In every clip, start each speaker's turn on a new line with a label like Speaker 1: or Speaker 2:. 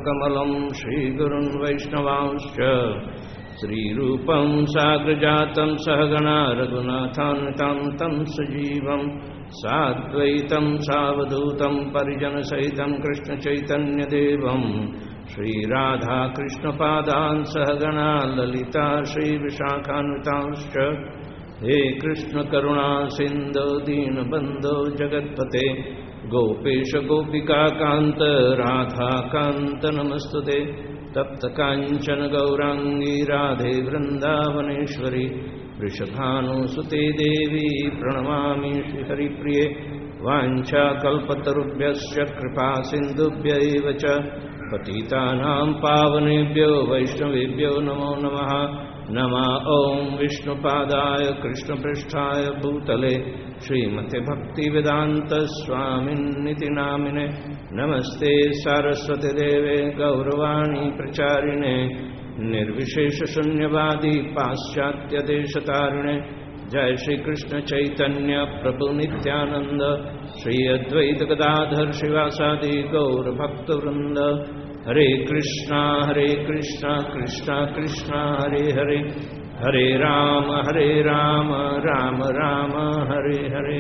Speaker 1: कमलं श्रीगुरुन् वैष्णवांश्च श्रीरूपं साग्रजातं सहगणा रघुनाथान्वितं तं सजीवं साद्वैतं सावधूतं परिजनसहितं कृष्णचैतन्यदेवं श्रीराधाकृष्णपादान् सहगणा ललिता श्रीविशाखान्वितांश्च हे कृष्ण करुणा सिन्धो दीनबन्धो जगत्पते गोपेश गोपिकान्त राधाकान्त नमस्तुते तप्त काञ्चन गौरांगी राधे वृन्दावनेश्वरी वृषभानुसुते देवी प्रणमामि श्रीहरिप्रिये वाञ्छाकल्पतरुभ्यश्च कृपा सिन्धुभ्यैव च पतितानां पावनेभ्यो वैष्णवेभ्यो नमो नमः। नमः ॐ विष्णुपादाय कृष्णपृष्ठाय भूतले श्रीमते भक्तिवेदान्त स्वामिन्निति नामिने नमस्ते सारस्वती देवे गौरवाणी प्रचारिणे निर्विशेषशून्यवादी पाश्चात्यदेशतारिणे जय श्री कृष्ण चैतन्य प्रभु नित्यानंद श्री अद्वैत गदाधर शिवासादि गौर भक्तवृंद हरे Krishna Krishna Krishna Hare Hare Hare Ram Ram Ram Hare Hare.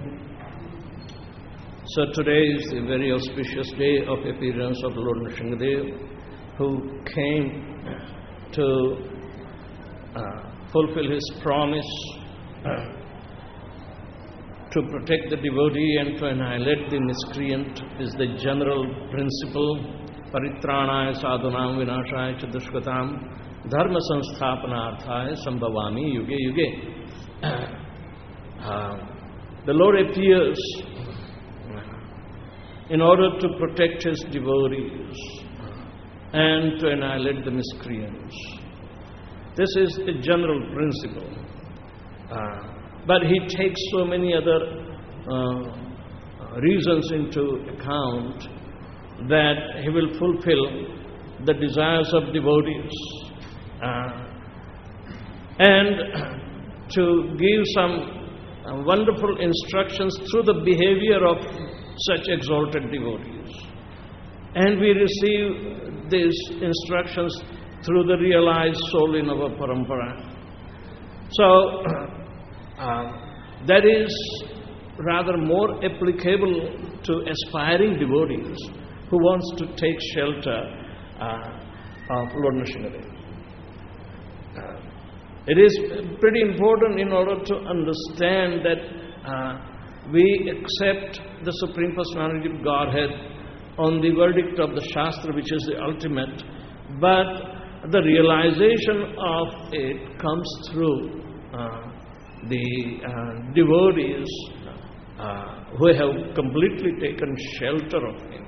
Speaker 1: So today is the very auspicious day of appearance of Lord Nrsimhadev, who came to fulfill his promise to protect the devotee and to annihilate the miscreant is the general principle. Paritranaya sadhunam vinashaya cha dushkatam dharma sansthapanarthaya sambhavami yuge yuge. The Lord appears in order to protect his devotees and to annihilate the miscreants. This is the general principle. But he takes so many other reasons into account that he will fulfill the desires of devotees and to give some wonderful instructions through the behavior of such exalted devotees. And we receive these instructions through the realized soul in our parampara. So, that is rather more applicable to aspiring devotees who wants to take shelter of Lord Nrsimhadev. It is pretty important in order to understand that we accept the Supreme Personality of Godhead on the verdict of the Shastra, which is the ultimate, but the realization of it comes through the devotees who have completely taken shelter of him.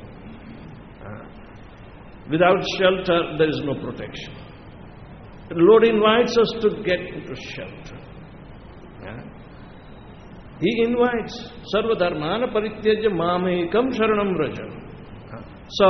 Speaker 1: Without shelter, there is no protection. The Lord invites us to get into shelter. He invites, Sarva dharmana parityajya mamekam sharanam vraja. So,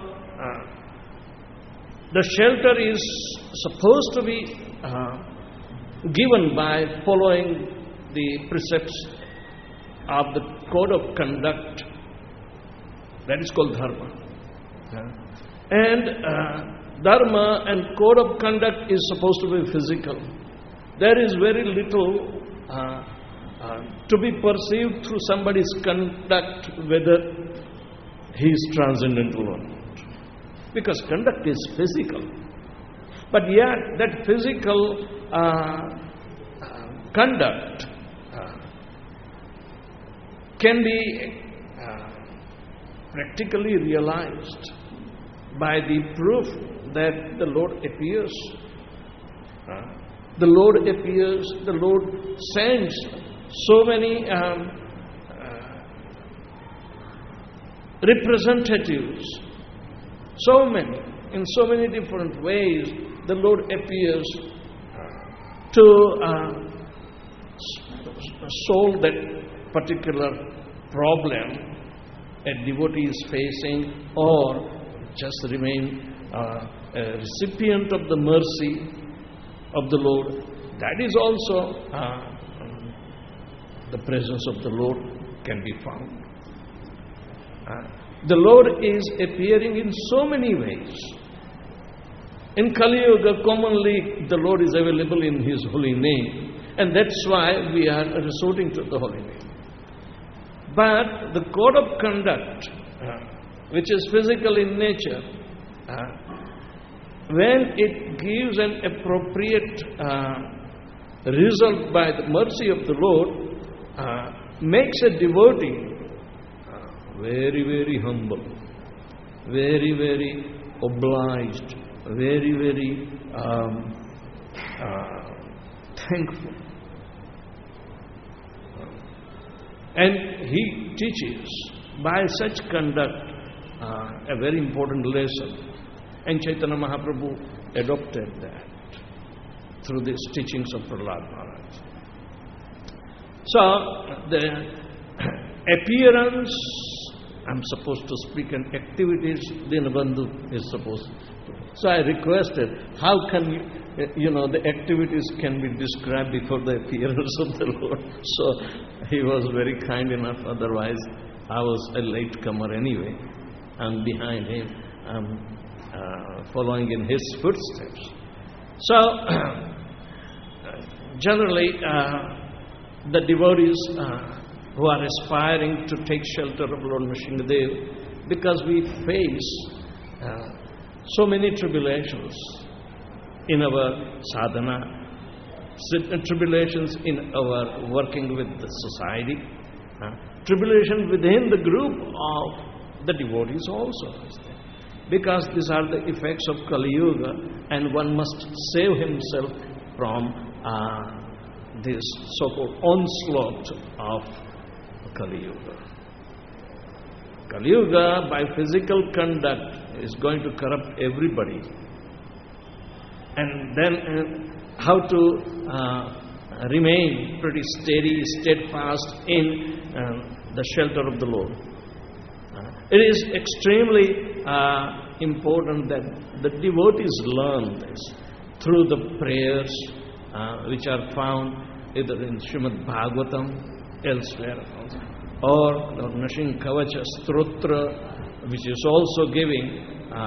Speaker 1: the shelter is supposed to be given by following the precepts of the code of conduct. That is called dharma. And dharma and code of conduct is supposed to be physical. There is very little to be perceived through somebody's conduct whether he is transcendental or not. Because conduct is physical. But yet that physical conduct can be practically realized by the proof that the Lord appears. The Lord appears, the Lord sends so many representatives, so many, in so many different ways, the Lord appears to solve that particular problem a devotee is facing, or just remain a recipient of the mercy of the Lord. That is also the presence of the Lord can be found. The Lord is appearing in so many ways. In Kali Yuga, commonly the Lord is available in His holy name, and that's why we are resorting to the holy name. But the code of conduct, which is physical in nature, when it gives an appropriate result by the mercy of the Lord, makes a devotee very, very humble, very, very obliged, very, very thankful. And he teaches by such conduct a very important lesson. And Chaitanya Mahaprabhu adopted that through these teachings of Prahlad Maharaj. So, the appearance, I'm supposed to speak, and activities, Dinabandhu is supposed to. So I requested, how can the activities can be described before the appearance of the Lord. So he was very kind enough, otherwise I was a latecomer anyway. I'm behind him, I'm following in his footsteps. So generally the devotees who are aspiring to take shelter of Lord Nrsimhadev, because we face so many tribulations in our sadhana, tribulations in our working with the society, tribulation within the group of the devotees also. Because these are the effects of Kali Yuga, and one must save himself from this so-called onslaught of Kali Yuga. Kali Yuga, by physical conduct, is going to corrupt everybody. And then how to remain pretty steady, steadfast in the shelter of the Lord. It is extremely important that the devotees learn this through the prayers which are found either in Srimad Bhagavatam, elsewhere, or the Nrsimha Kavacha Stotra, which is also giving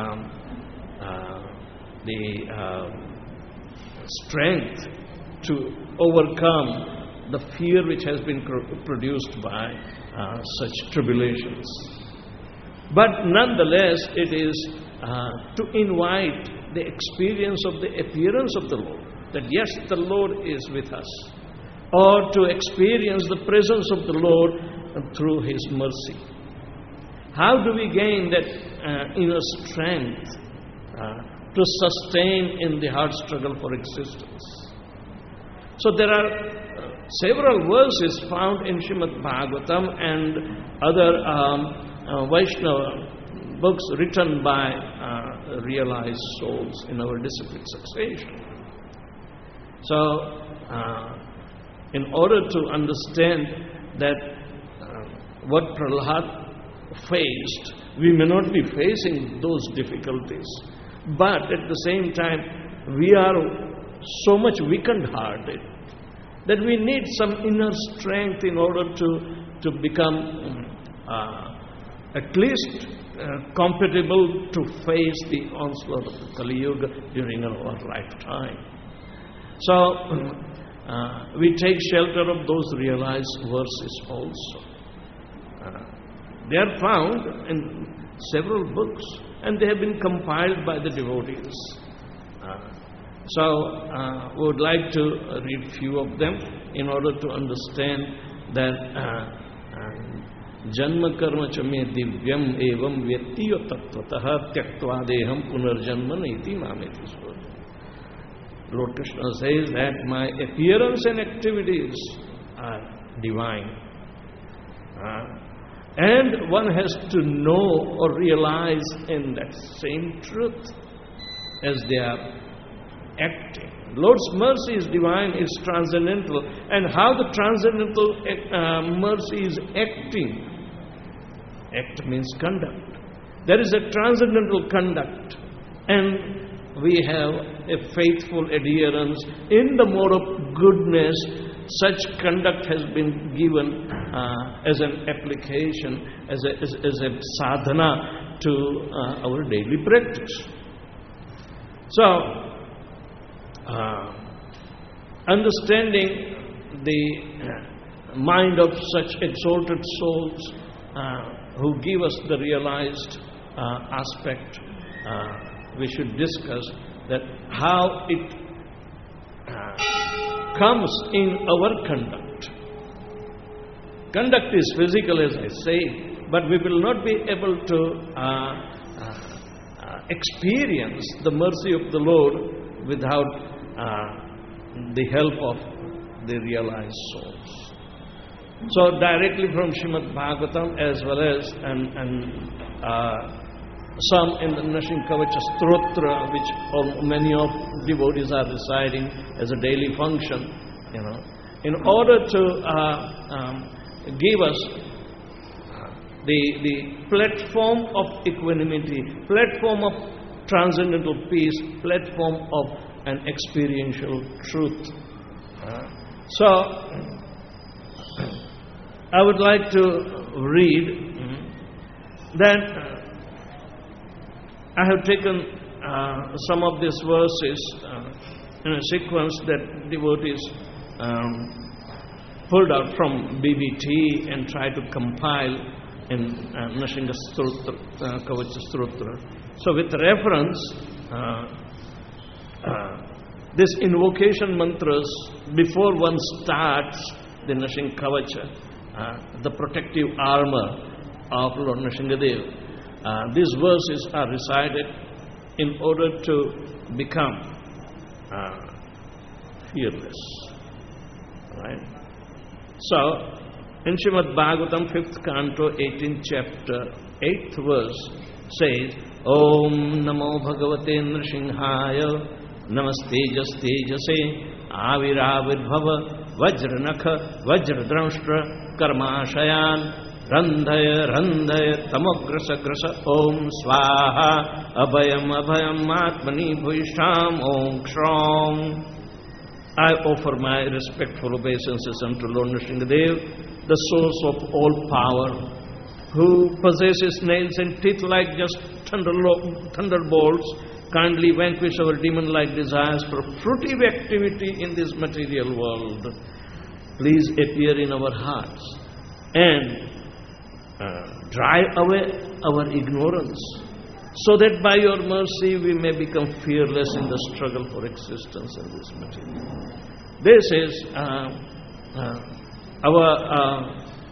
Speaker 1: the strength to overcome the fear which has been produced by such tribulations. But nonetheless, it is to invite the experience of the appearance of the Lord, that yes, the Lord is with us, or to experience the presence of the Lord through His mercy. How do we gain that inner strength to sustain in the hard struggle for existence? So there are several verses found in Srimad Bhagavatam and other Vaishnava books written by realized souls in our discipline succession. So, in order to understand that what Prahlad faced, we may not be facing those difficulties, but at the same time, we are so much weakened-hearted that we need some inner strength in order to become at least compatible to face the onslaught of the Kali Yuga during our lifetime. So, we take shelter of those realized verses also. They are found in several books, and they have been compiled by the devotees. So, we would like to read few of them in order to understand that Janma karma cha me divyam evam vyattiyo tattvataha tyaktva deham punarjanma niti mameti sura. Lord Krishna says that my appearance and activities are divine. And one has to know or realize in that same truth as they are acting. Lord's mercy is divine, is transcendental. And how the transcendental mercy is acting? Act means conduct. There is a transcendental conduct. And we have a faithful adherence in the mode of goodness such conduct has been given as an application, as a sadhana to our daily practice. So, understanding the mind of such exalted souls who give us the realized aspect, we should discuss that how it comes in our conduct. Conduct is physical, as I say, but we will not be able to experience the mercy of the Lord without the help of the realized souls. So directly from Srimad Bhagavatam, as well as some in the Nrsimha-Kavacha Stotra, which many of devotees are reciting as a daily function, in order to give us the platform of equanimity, platform of transcendental peace, platform of an experiential truth. So, I would like to read that I have taken some of these verses in a sequence that devotees pulled out from BBT and tried to compile in Nrsimha-Kavacha Stotra. So with reference, this invocation mantras, before one starts the Nrsimha-Kavacha, the protective armor of Lord Nrsimhadev, these verses are recited in order to become fearless. Right? So, in Srimad Bhagavatam, 5th canto, 18th chapter, 8th verse says, Om Namo Bhagavate Nrsimhaya Namastejas Tejase Aviravirbhava Vajranakha Vajradramshtra Karmashayan Randhaya Randhaya Tamograsa Grasa Om Swaha Abhayam Abhayam Atmani Bhuisham Om Kshram. I offer my respectful obeisances unto Lord Nrsimhadev, the source of all power, who possesses nails and teeth like just thunderbolts. Kindly vanquish our demon-like desires for fruitive activity in this material world. Please appear in our hearts and drive away our ignorance, so that by your mercy we may become fearless in the struggle for existence in this material. This is our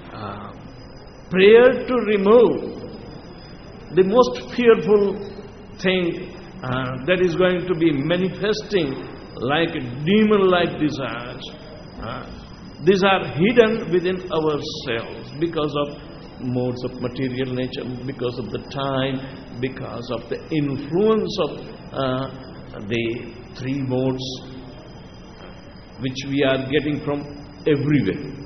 Speaker 1: prayer to remove the most fearful thing that is going to be manifesting like demon-like desires. These are hidden within ourselves because of modes of material nature, because of the time, because of the influence of the three modes which we are getting from everywhere.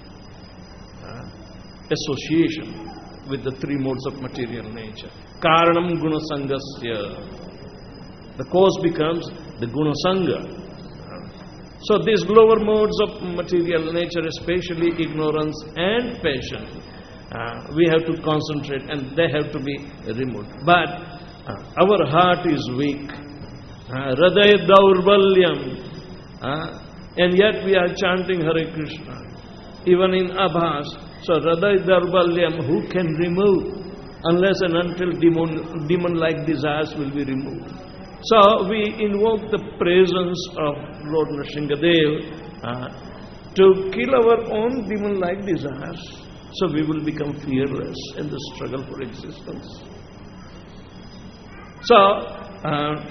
Speaker 1: Association with the three modes of material nature. Karanam gunasangasya. The cause becomes the gunasanga. So these lower modes of material nature, especially ignorance and passion, we have to concentrate and they have to be removed. But our heart is weak. Hridaya daurbalyam. And yet we are chanting Hare Krishna. Even in Abhas. So Hridaya daurbalyam, who can remove? Unless and until demon-like desires will be removed. So we invoke the presence of Lord Nrsimhadev to kill our own demon-like desires. So we will become fearless in the struggle for existence. So,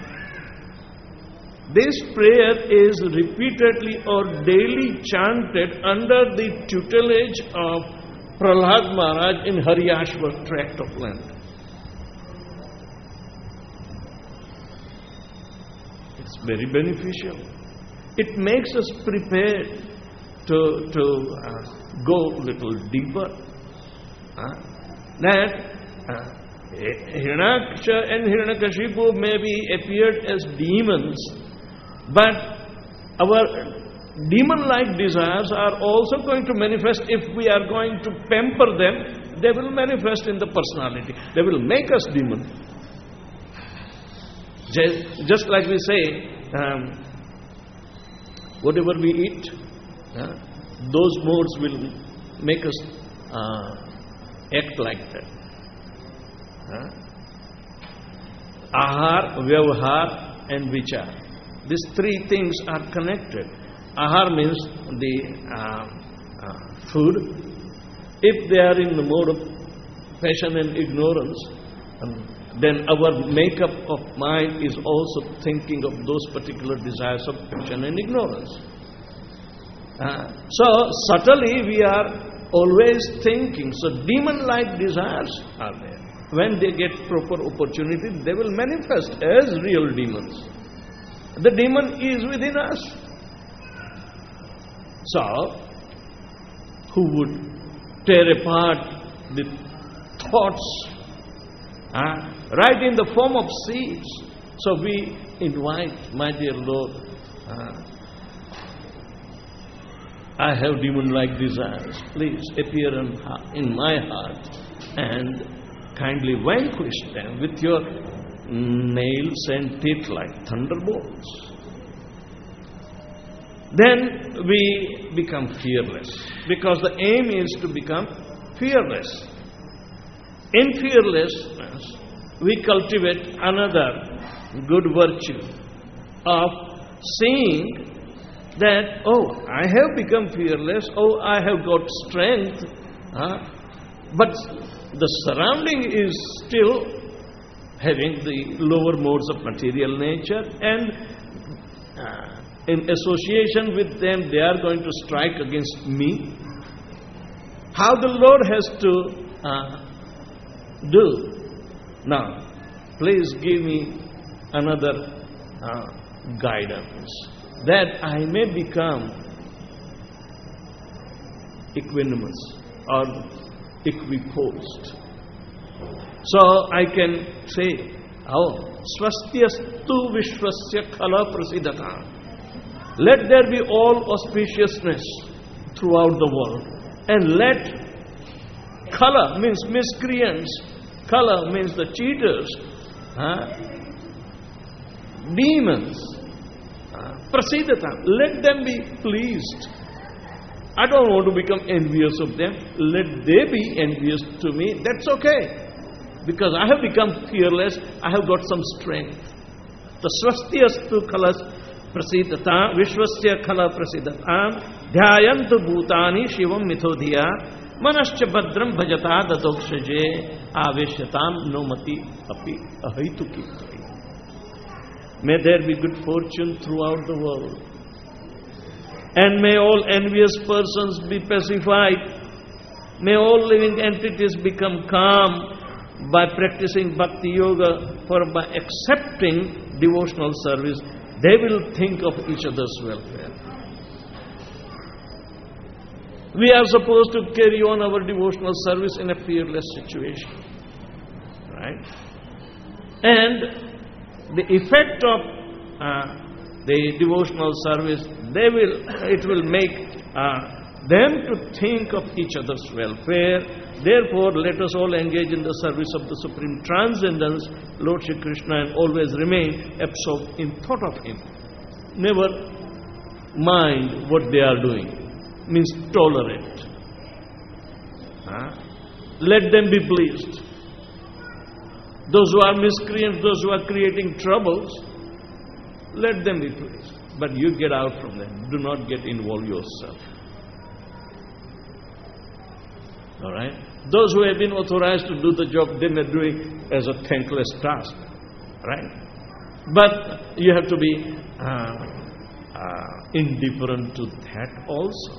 Speaker 1: this prayer is repeatedly or daily chanted under the tutelage of Prahlad Maharaj in Haryashvar tract of land. It's very beneficial. It makes us prepared to go a little deeper. That Hiranyaksha and Hiranyakashipu may be appeared as demons, but our demon-like desires are also going to manifest if we are going to pamper them. They will manifest in the personality. They will make us demon. Just like we say, whatever we eat, those modes will make us act like that. Ahar, Vyavahar and Vichar. These three things are connected. Ahar means the food. If they are in the mode of passion and ignorance, then our makeup of mind is also thinking of those particular desires of passion and ignorance. So subtly we are always thinking. So demon-like desires are there. When they get proper opportunity, they will manifest as real demons. The demon is within us. So, who would tear apart the thoughts right in the form of seeds? So we invite, my dear Lord, I have demon-like desires. Please appear in my heart and kindly vanquish them with your nails and teeth like thunderbolts. Then we become fearless, because the aim is to become fearless. In fearlessness, we cultivate another good virtue of seeing that, oh, I have become fearless, oh, I have got strength, but the surrounding is still having the lower modes of material nature, and in association with them, they are going to strike against me. How the Lord has to do? Now, please give me another guidance, that I may become equanimous or equiposed. So I can say, oh, swastyastu vishwasya khala prasidata. Let there be all auspiciousness throughout the world. And let khala means miscreants, khala means the cheaters, demons, prasidata, let them be pleased. I don't want to become envious of them. Let they be envious to me. That's okay. Because I have become fearless, I have got some strength. The swastyastu khala prasidata, vishwasya khala prasidata, dhyayantu bhutani shivam mithodhiya, manascha badram bhajata dadokshaje, aveshyatam nomati api ahituki. May there be good fortune throughout the world. And may all envious persons be pacified. May all living entities become calm by practicing bhakti yoga, for by accepting devotional service, they will think of each other's welfare. We are supposed to carry on our devotional service in a fearless situation. Right? And the effect of the devotional service, it will make them to think of each other's welfare. Therefore, let us all engage in the service of the Supreme Transcendence, Lord Shri Krishna, and always remain absorbed in thought of Him. Never mind what they are doing, means tolerate. Let them be pleased. Those who are miscreants, those who are creating troubles, let them be pleased. But you get out from them. Do not get involved yourself. All right? Those who have been authorized to do the job, they may do it as a thankless task. Right? But you have to be indifferent to that also.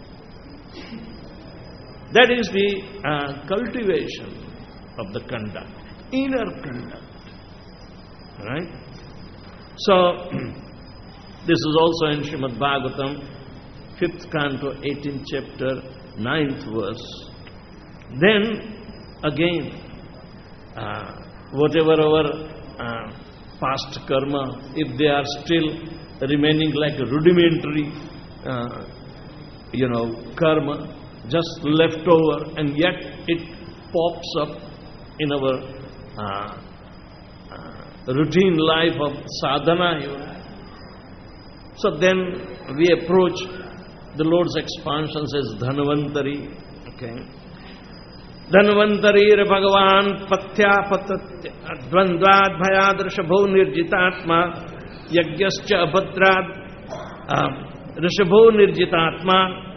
Speaker 1: That is the cultivation of the conduct, inner conduct. Right? So, this is also in Srimad Bhagavatam, 5th canto, 18th chapter, 9th verse. Then, again, whatever our past karma, if they are still remaining like rudimentary karma just left over, and yet it pops up in our routine life of sadhana. So then we approach the Lord's expansions as Dhanvantari. Okay. Dhanvantarir Bhagavan Patya Patatya Dvandvad Bhayad Rishabho Nirjitatma Yagyascha Abhadrad Rishabho Nirjitatma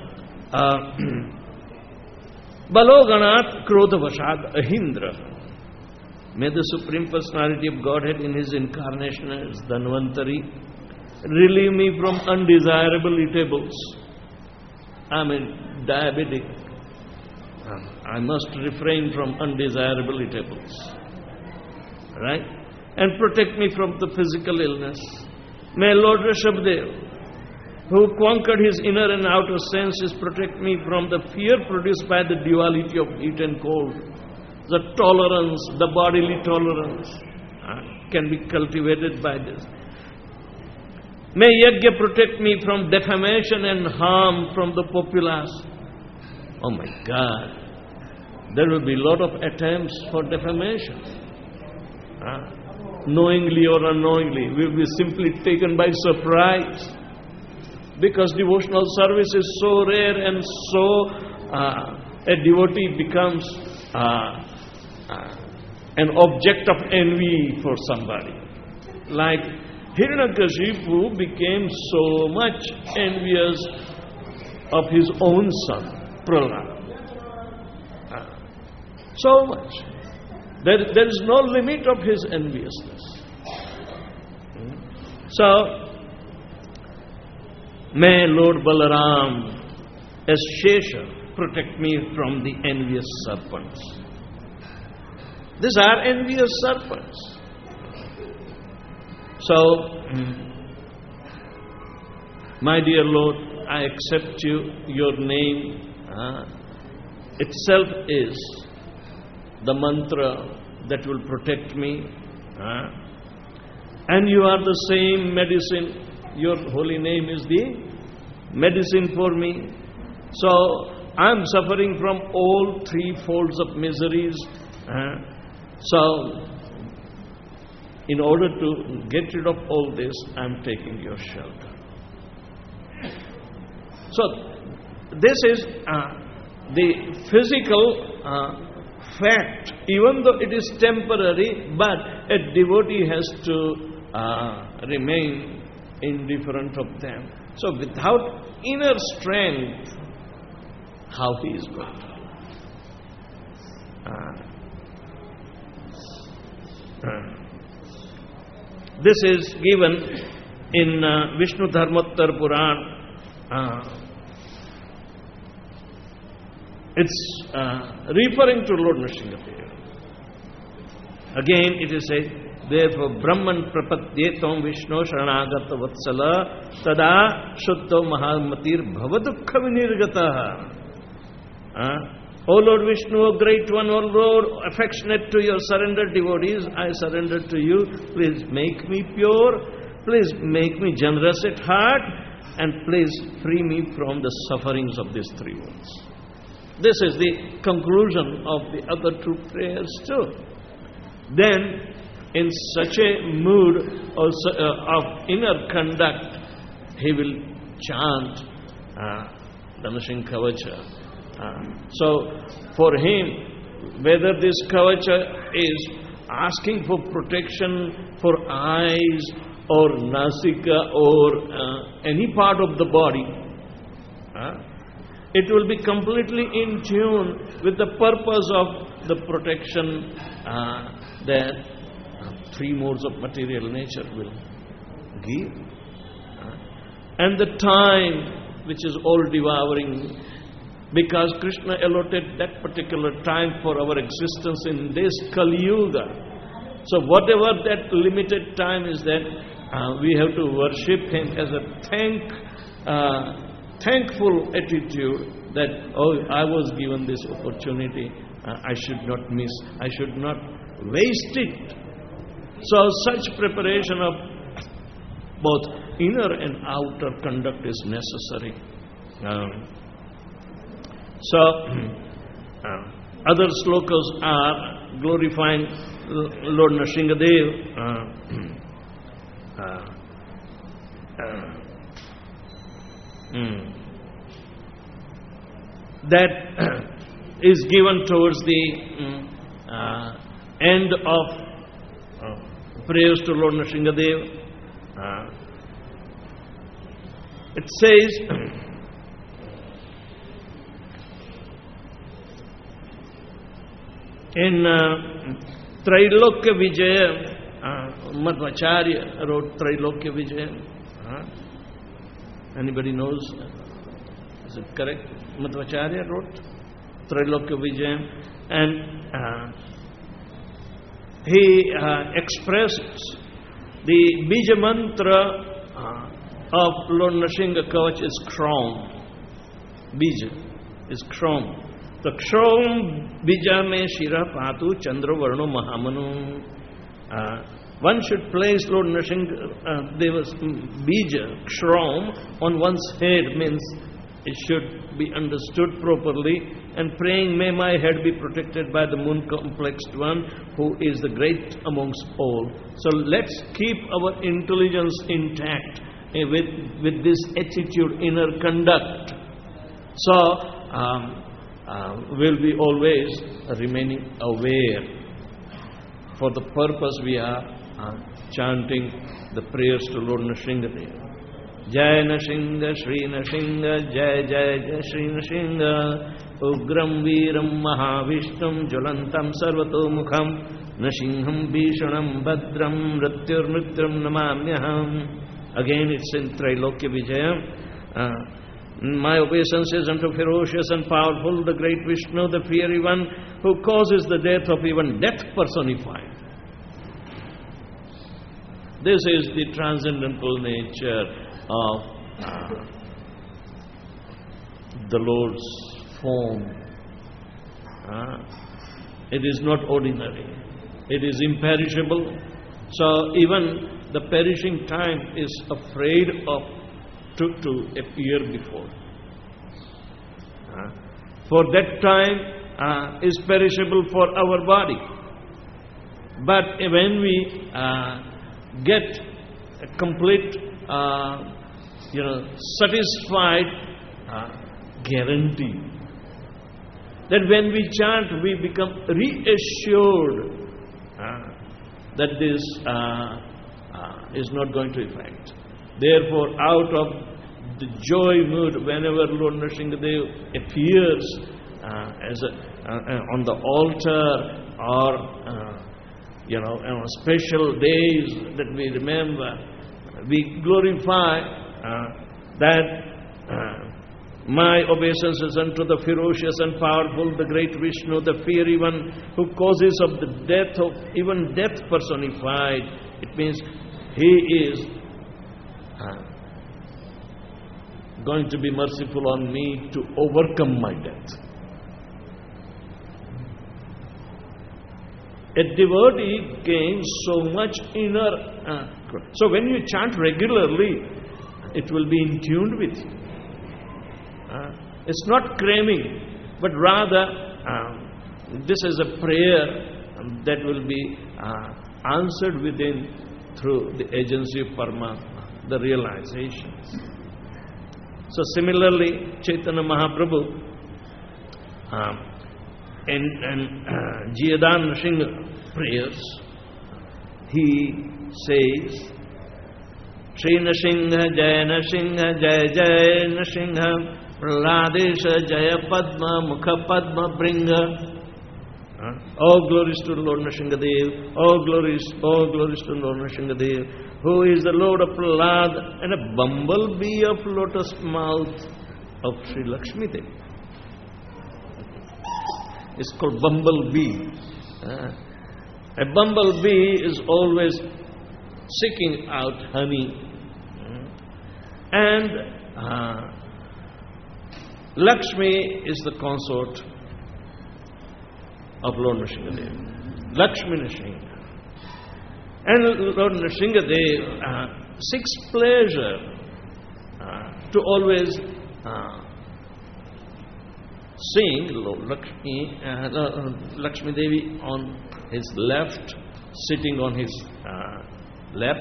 Speaker 1: Baloganat Krodhavashad Ahindra. May the Supreme Personality of Godhead in His incarnation as Dhanvantari relieve me from undesirable eatables. I am diabetic. I must refrain from undesirable eatables. Right? And protect me from the physical illness. May Lord Rishabdev, who conquered his inner and outer senses, protect me from the fear produced by the duality of heat and cold. The tolerance, the bodily tolerance can be cultivated by this. May Yajna protect me from defamation and harm from the populace. Oh my God, there will be a lot of attempts for defamation. Knowingly or unknowingly, we will be simply taken by surprise. Because devotional service is so rare and so a devotee becomes an object of envy for somebody. Like Hiranyakashipu became so much envious of his own son, Prahlad. So much. There is no limit of his enviousness. So, may Lord Balaram as Shesha protect me from the envious serpents. These are envious serpents. So, my dear Lord, I accept you. Your name itself is the mantra that will protect me. And you are the same medicine. Your holy name is the medicine for me. So, I am suffering from all three folds of miseries. So, in order to get rid of all this, I am taking your shelter. So, this is the physical fact. Even though it is temporary, but a devotee has to remain indifferent of them. So, without inner strength, how he is going to? This is given in Vishnu Dharmottar Puran. It's referring to Lord Nrsimhadev. Again, it is said, therefore, Brahman prapadyetam Vishnu sharanagata vatsala tada shuddha mahamatir bhavadukha vinirgata. O Lord Vishnu, O Great One, O Lord, affectionate to your surrendered devotees, I surrender to you. Please make me pure. Please make me generous at heart. And please free me from the sufferings of these three worlds. This is the conclusion of the other two prayers too. Then, in such a mood of inner conduct, he will chant the Nrsimha Kavacha. So, for him, whether this Kavacha is asking for protection for eyes or nasika or any part of the body, it will be completely in tune with the purpose of the protection that three modes of material nature will give. And the time which is all devouring, because Krishna allotted that particular time for our existence in this Kali Yuga. So whatever that limited time is, that we have to worship Him as a thankful attitude that, oh, I was given this opportunity, I should not miss, I should not waste it. So such preparation of Both inner and outer conduct is necessary. Other slokas are glorifying Lord Nrsingadev. That is given towards the end of prayers to Lord Nrsingadev. It says, in Trailokya Vijaya, Madhvacharya wrote Trailokya Vijaya. Anybody knows? Is it correct? Madhvacharya wrote Trailokya Vijaya, and he expresses the Bija mantra of Lord Nrsinga Kavach is Kshom. Bija is Kshom. The Kshom Bija me Shira Patu Chandra Varno Mahamanu. One should place Lord Nrsinga Deva's Bija, Kshom, on one's head, means it should be understood properly, and praying, may my head be protected by the moon complexed one, who is the great amongst all. So let's keep our intelligence intact with this attitude, inner conduct. So we'll be always remaining aware. For the purpose we are chanting the prayers to Lord Nrsingadeva. Jai Nrsinga, Shri Nrsinga, Jai Jai Jai Shri Nrsinga, Ugram Veeram Mahavishnum, Jwalantam Sarvato Mukham, Nrsingham Bhishanam Bhadram, Mrityur Mrityum Namamyaham. Again it's in Trailokya Vijaya. My obeisance is unto ferocious and powerful, the great Vishnu, the fiery one, who causes the death of even death personified. This is the transcendental nature of the Lord's form. It is not ordinary. It is imperishable. So even the perishing time is afraid of to appear before. For that time is perishable for our body. But when we get a complete, satisfied guarantee that when we chant, we become reassured that this is not going to affect. Therefore, out of the joy mood, whenever Lord Nrsingadev appears on the altar, or on special days that we remember, we glorify that my obeisance is unto the ferocious and powerful, the great Vishnu, the fiery one, who causes of the death of even death personified. It means he is going to be merciful on me to overcome my death. A devotee gains so much inner... so when you chant regularly, it will be in tune with you. It's not cramming, but rather this is a prayer that will be answered within through the agency of Paramatma, the realizations. So similarly, Chaitanya Mahaprabhu in Jiyadan Nrsinga prayers, he says, Shri Nrsinga, Jaya Nrsinga, Jaya Jaya Nrsinga, Praladesha, Jaya Padma, Mukha Padma Bringa. All glories to the Lord Nrsingadev, all glories to the Lord Nrsingadev, who is the Lord of Prahlad and a bumblebee of lotus mouth of Sri Lakshmi Devi. It's called bumblebee. A bumblebee is always seeking out honey. And Lakshmi is the consort of Lord Nrsingadev. Lakshmi Nrsinga. And Lord Nrsingadev seeks pleasure to always seeing Lord Lakshmi Devi on his left, sitting on his lap.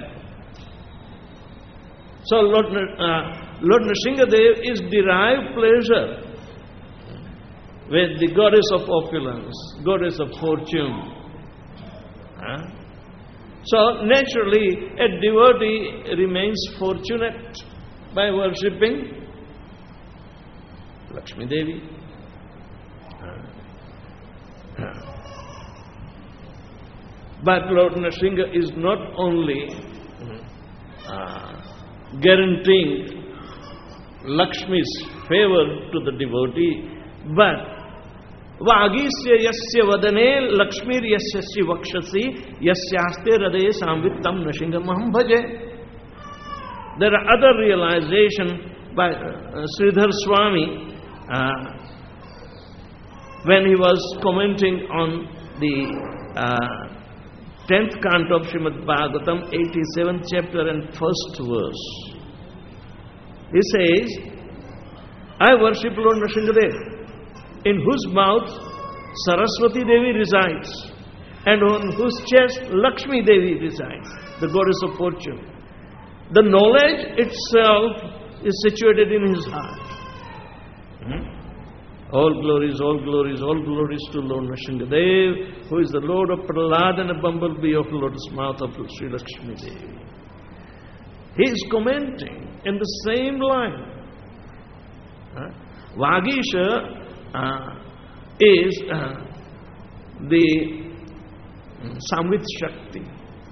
Speaker 1: So Lord Nrsimhadev is derived pleasure with the goddess of opulence, goddess of fortune. So naturally, a devotee remains fortunate by worshipping Lakshmi Devi. But Lord Nrsimha is not only guaranteeing Lakshmi's favor to the devotee, but Vagisya yasya vadane lakshmir yasyasya vakshasi yasyaste hridaye samvittam Nrsimhamaham bhaje. There are other realizations by Sridhar Swami when he was commenting on the 10th canto of Srimad Bhagavatam, 87th chapter and 1st verse. He says, I worship Lord Nrsimhadev, in whose mouth Saraswati Devi resides, and on whose chest Lakshmi Devi resides, the goddess of fortune. The knowledge itself is situated in his heart. All glories, all glories, all glories to Lord Nrsimhadev, who is the Lord of Prahlad and a bumblebee of lotus mouth of Sri Lakshmi Devi. He is commenting in the same line. Vagisha is the Samvit Shakti.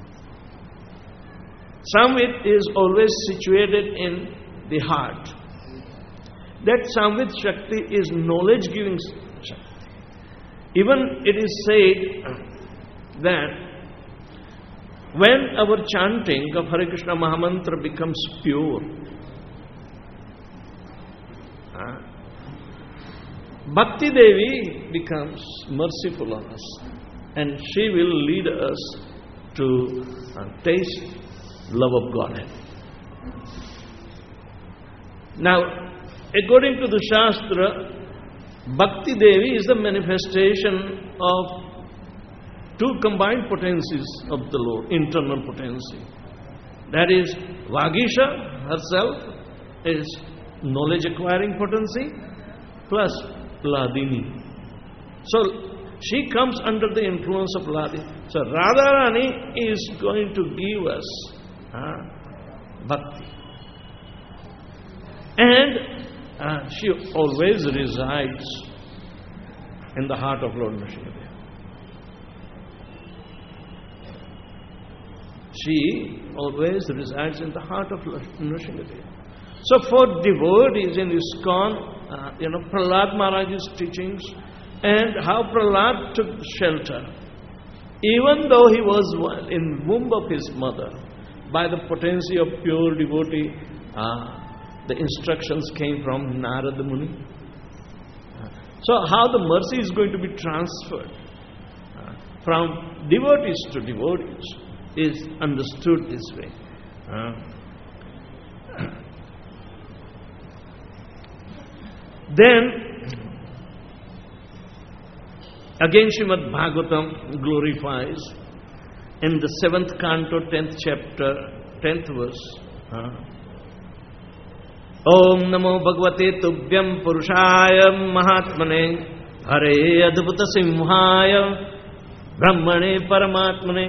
Speaker 1: Samvit is always situated in the heart. That Samvit Shakti is knowledge-giving Shakti. Even it is said that when our chanting of Hare Krishna Mahamantra becomes pure, Bhakti Devi becomes merciful on us, and she will lead us to taste love of Godhead. Now, according to the Shastra, Bhakti Devi is the manifestation of two combined potencies of the Lord, internal potency. That is, Vagisha herself is knowledge-acquiring potency plus Hladini. So, she comes under the influence of Hladini. So, Radharani is going to give us Bhakti. And she always resides in the heart of Lord Nrsimhadev. She always resides in the heart of Nrsimhadev. So for devotees in ISKCON, Prahlad Maharaj's teachings and how Prahlad took shelter, even though he was in womb of his mother, by the potency of pure devotee, the instructions came from Narada Muni. So how the mercy is going to be transferred from devotees to devotees is understood this way. Then, again Srimad Bhagavatam glorifies in the 7th canto, 10th chapter, 10th verse. Om Namo Bhagavate Tubhyam Purushaya Mahatmane Hare Adbhuta Simhaya Brahmane Paramatmane.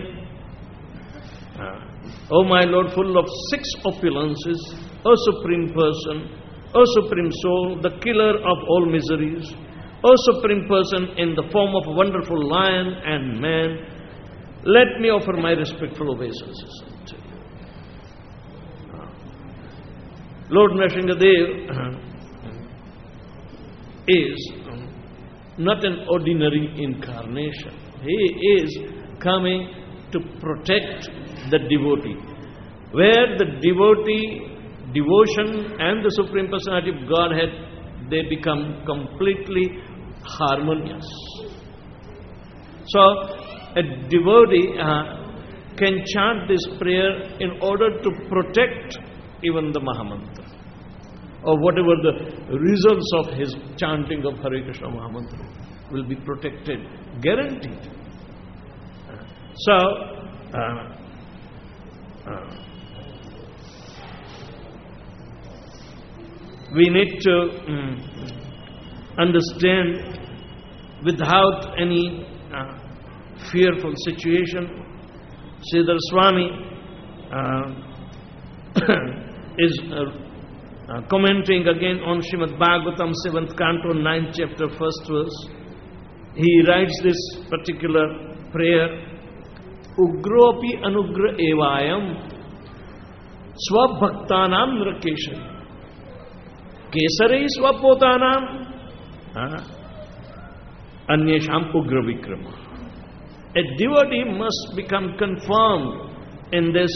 Speaker 1: O my Lord, full of 6 opulences, O Supreme Person, O Supreme Soul, the killer of all miseries, O Supreme Person in the form of a wonderful lion and man, let me offer my respectful obeisances unto you. Lord Nrsimhadev is not an ordinary incarnation. He is coming to protect the devotee. Where the devotee, devotion and the Supreme Personality of Godhead, they become completely harmonious. So, a devotee can chant this prayer in order to protect even the Mahamantra, or whatever the results of his chanting of Hare Krishna Mahamantra will be protected, guaranteed. So, we need to understand without any fearful situation. Sridhar Swami is commenting again on Srimad Bhagavatam, 7th canto, 9th chapter, 1st verse. He writes this particular prayer: Ugropi anugra evayam swabhaktanam nrakeshari kesarei swapotanam anyesham ugra vikrama. A devotee must become confirmed in this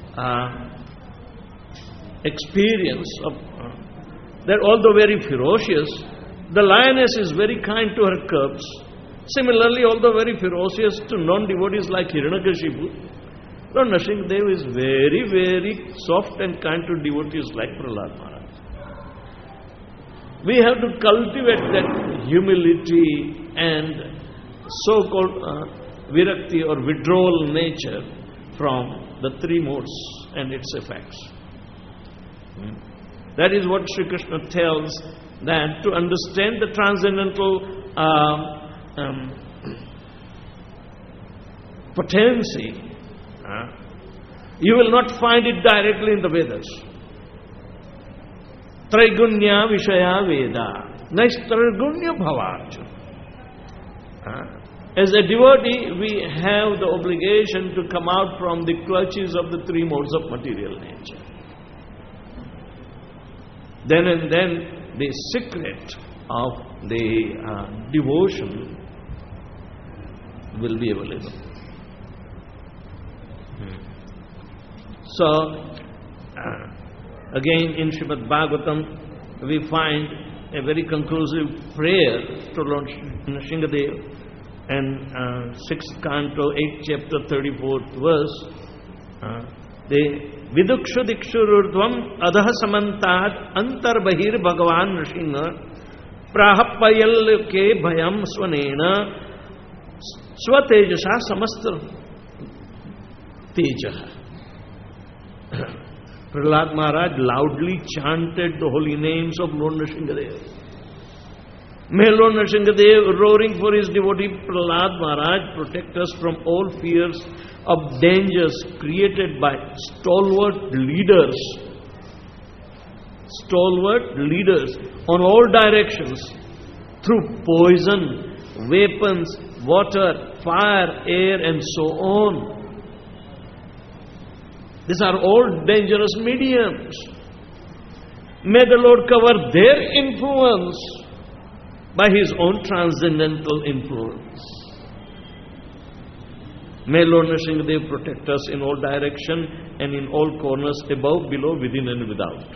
Speaker 1: experience of that although very ferocious, the lioness is very kind to her cubs. Similarly, although very ferocious to non-devotees like Hiranyakashipu, Lord Nrsimhadev is very, very soft and kind to devotees like Prahlad Maharaj. We have to cultivate that humility and so-called virakti or withdrawal nature from the three modes and its effects. That is what Sri Krishna tells, that to understand the transcendental potency, you will not find it directly in the Vedas. Traigunya Vishaya Veda Naistraigunya Bhavarjuna. As a devotee, we have the obligation to come out from the clutches of the three modes of material nature. Then and then the secret of the devotion will be available. So, again in Srimad Bhagavatam, we find a very conclusive prayer to Lord Nrsimhadev, and 6th canto, 8th chapter, 34th verse. The Vidukshu Dikshururdhvam Adha Samantat Antarbahir Bhagavan Nrsimha Prahapayal Ke Bhayam Swanena Swatejasa Samastra Tejaha. Prahlad Maharaj loudly chanted the holy names of Lord Nrsimhadev. May Lord Nrsimhadev, roaring for his devotee Prahlad Maharaj, protect us from all fears of dangers created by stalwart leaders on all directions, through poison, weapons, water, fire, air, and so on. These are all dangerous mediums. May the Lord cover their influence by His own transcendental influence. May Lord Nrsimhadev protect us in all directions and in all corners, above, below, within and without.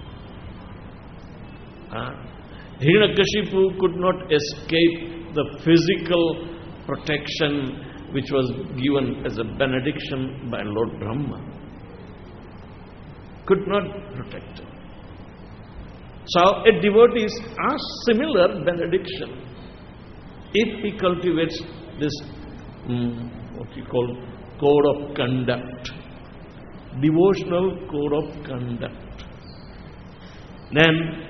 Speaker 1: Hiranyakashipu could not escape the physical protection which was given as a benediction by Lord Brahma. Could not protect him. So a devotee asks similar benediction if he cultivates this what we call code of conduct, devotional code of conduct. Then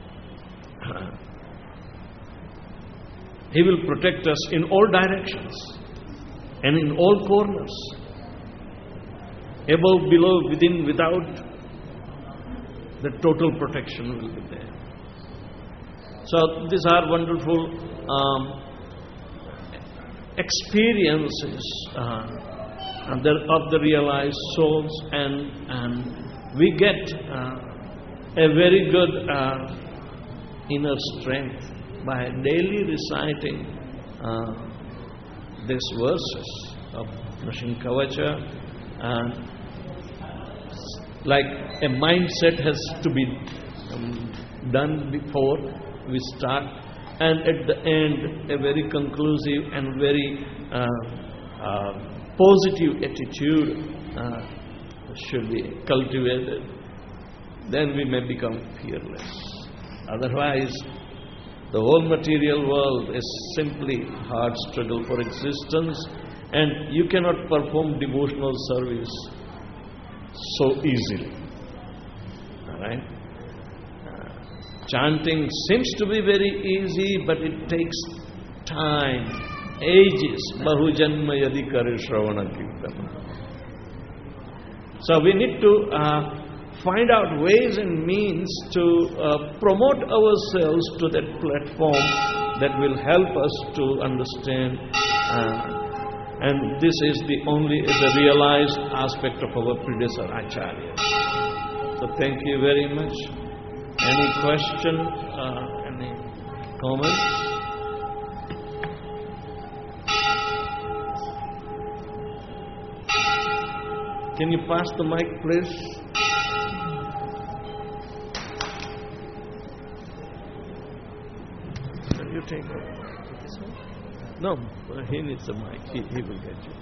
Speaker 1: he will protect us in all directions and in all corners, above, below, within, without. The total protection will be there. So these are wonderful experiences of the realized souls, and we get a very good inner strength by daily reciting these verses of Nrsimha Kavacha. Like a mindset has to be done before we start, and at the end a very conclusive and very positive attitude should be cultivated, then we may become fearless. Otherwise, the whole material world is simply hard struggle for existence, and you cannot perform devotional service so easily. All right? Chanting seems to be very easy, but it takes time, ages. Bahu janma yadi kare shravana kirtana. So we need to find out ways and means to promote ourselves to that platform that will help us to understand, and this is the realized aspect of our predecessor Acharya. So thank you very much. Any question? Any comments? Can you pass the mic, please? You take it. No, he needs a mic. He will get you.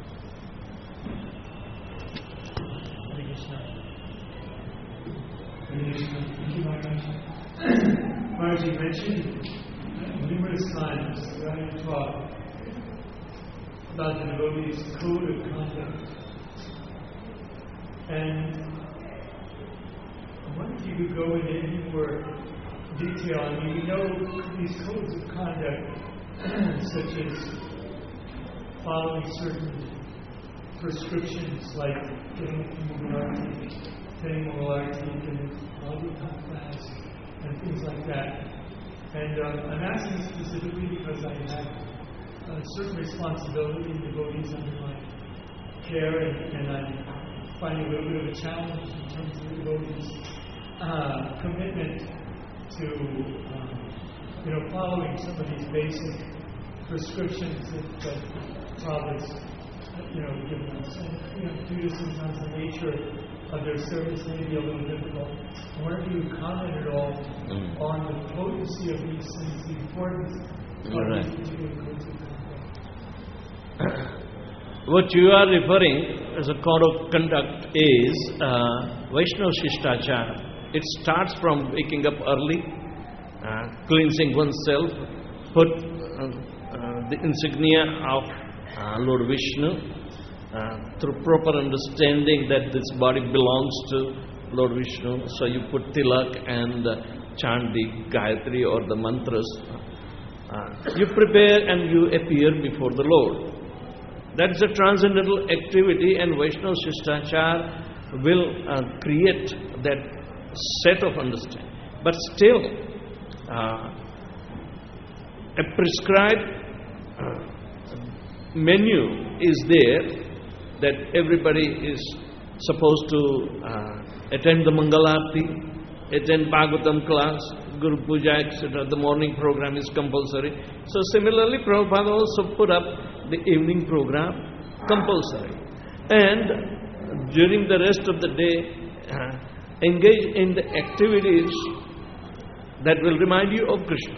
Speaker 2: Maharaj, you mentioned numerous times throughout your talk about the devotee's code of conduct. And I wonder if you could go into any more detail. I mean, we know these codes of conduct, such as following certain prescriptions, like getting moral arti, and Bhagavatam class, and things like that. And I'm asking specifically because I have a certain responsibility in devotees under my care, and I'm finding a little bit of a challenge in terms of the devotees' commitment to following some of these basic prescriptions that Prabhupada's given us. And due to sometimes the nature of their service may be a little difficult. I wonder if you would comment at all on the potency of these things, the importance of these particular codes of conduct.
Speaker 1: What you are referring as a code of conduct is Vaishnava Shishtachara. It starts from waking up early, cleansing oneself, put the insignia of Lord Vishnu, through proper understanding that this body belongs to Lord Vishnu. So you put tilak and chant the Gayatri or the mantras. You prepare and you appear before the Lord. That's a transcendental activity, and Vaishnava Shishtachara will create that set of understanding. But still, a prescribed menu is there that everybody is supposed to attend the Mangalarti, attend Bhagavatam class, Guru Puja, etc. The morning program is compulsory. So similarly, Prabhupada also put up the evening program compulsory. And during the rest of the day, engage in the activities that will remind you of Krishna.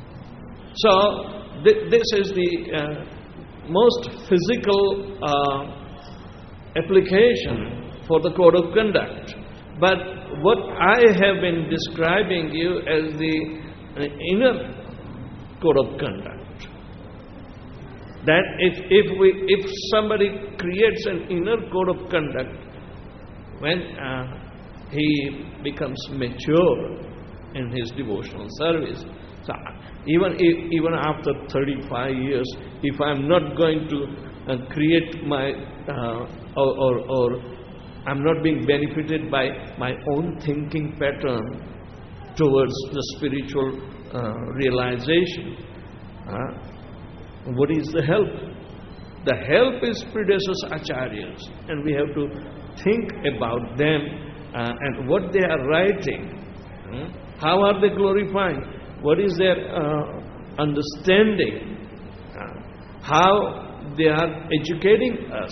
Speaker 1: So this is the most physical application for the code of conduct. But what I have been describing you as the inner code of conduct, that if somebody creates an inner code of conduct, when he becomes mature in his devotional service, so even after 35 years, if I am not going to create my or I'm not being benefited by my own thinking pattern towards the spiritual realization, what is the help? The help is predecessor acharyas, and we have to think about them and what they are writing. How are they glorifying? What is their understanding? How they are educating us?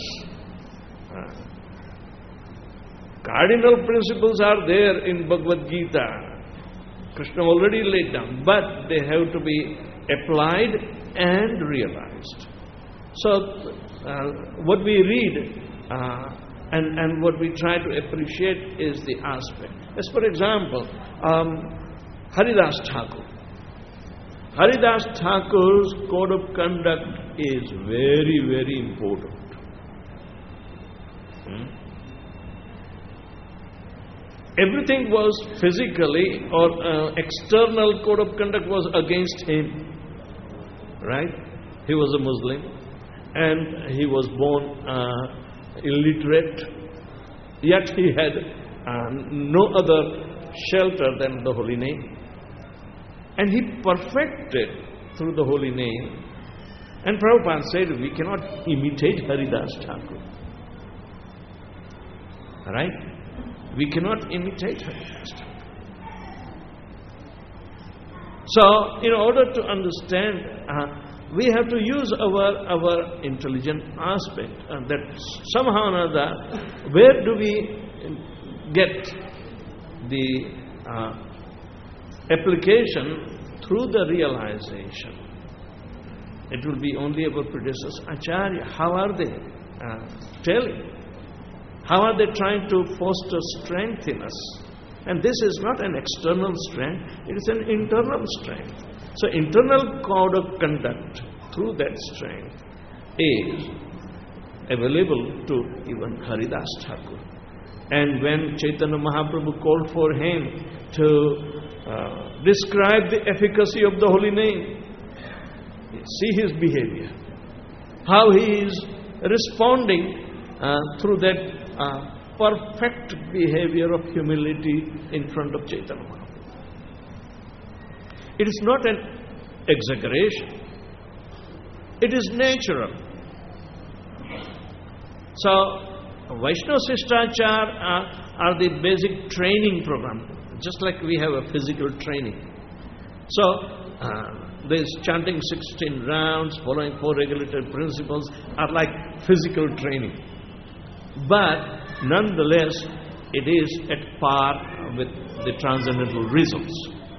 Speaker 1: Cardinal principles are there in Bhagavad Gita. Krishna already laid down, but they have to be applied and realized. So what we read and what we try to appreciate is the aspect. As for example, Haridas Thakur. Haridas Thakur's code of conduct is very, very important. Everything was physically or external code of conduct was against him. Right? He was a Muslim and he was born illiterate, yet he had no other shelter than the holy name. And he perfected through the holy name. And Prabhupada said, we cannot imitate Haridas Thakur. Right? We cannot imitate Haridas Thakur. So, in order to understand, we have to use our intelligent aspect, that somehow or another, where do we get the application through the realization? It will be only our predecessors. Acharya, how are they telling? How are they trying to foster strength in us? And this is not an external strength, it is an internal strength. So internal code of conduct through that strength is available to even Haridas Thakur. And when Chaitanya Mahaprabhu called for him to describe the efficacy of the holy name, see his behavior, how he is responding through that perfect behavior of humility in front of Chaitanya Mahaprabhu. It is not an exaggeration. It is natural. So, Vaishnava Sishtachar are the basic training program, just like we have a physical training. So, this chanting 16 rounds, following 4 regulated principles are like physical training. But nonetheless, it is at par with the transcendental results.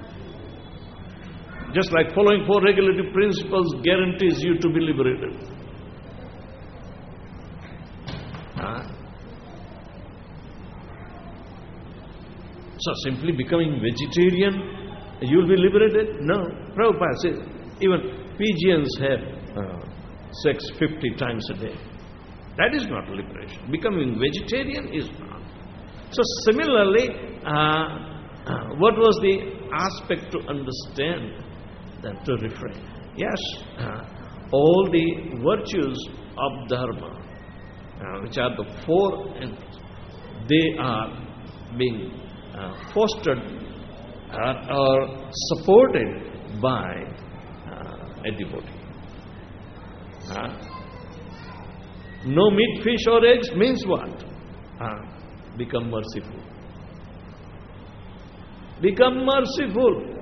Speaker 1: Just like following 4 regulative principles guarantees you to be liberated. So simply becoming vegetarian, you will be liberated? No. Prabhupada says, even pigeons have sex 50 times a day. That is not liberation. Becoming vegetarian is not. So similarly, what was the aspect to understand? That to refrain. Yes, all the virtues of dharma, which are the 4, they are being fostered or supported by a devotee. No meat, fish or eggs means what? Become merciful. Become merciful.